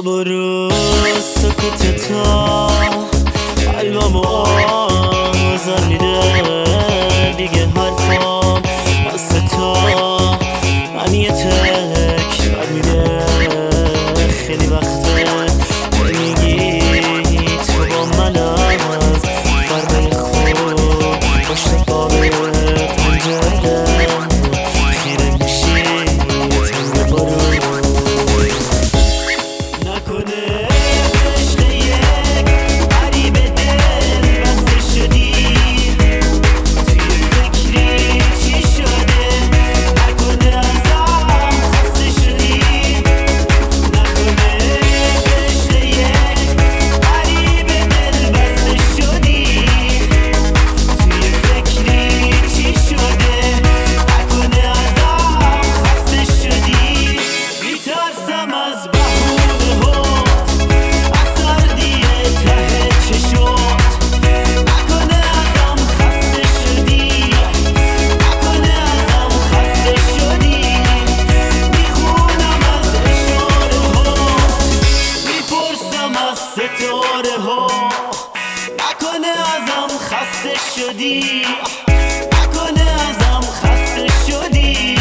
برو سکوت تا قلبمو آزار میده دیگه حرفام از تو من یه تکرار میده خیلی وقته میگی تو با من از فرد خوب پشت باب پنجره خیره میشی تنگ برو نکنه عشق یک غریب دل بسته شدی توی فکری چی شده نکنه ازم خسته شدی نکنه عشق یک غریب دل بسته شدی توی فکری چی شده نکنه ازم خسته شدی میترسم از ستاره ها نکنه ازم خسته شدی نکنه ازم خسته شدی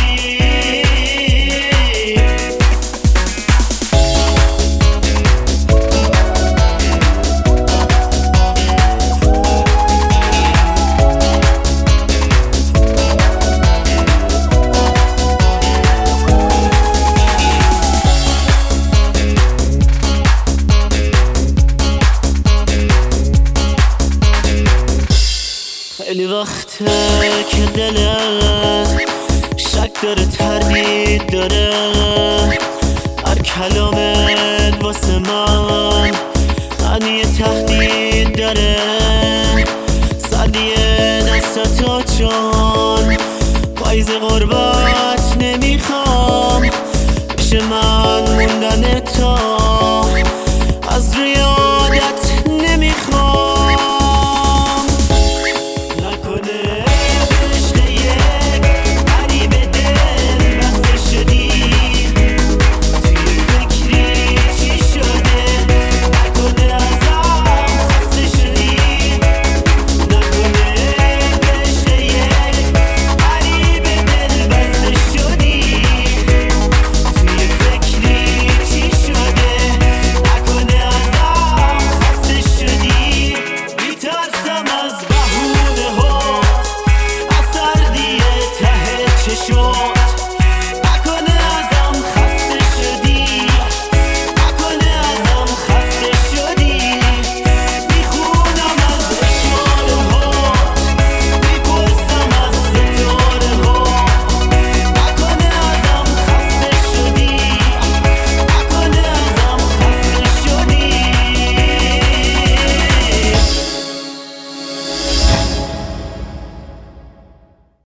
خیلی وقته که دلت شک داره تردید داره هر کلامت واسه من معنی تهدید داره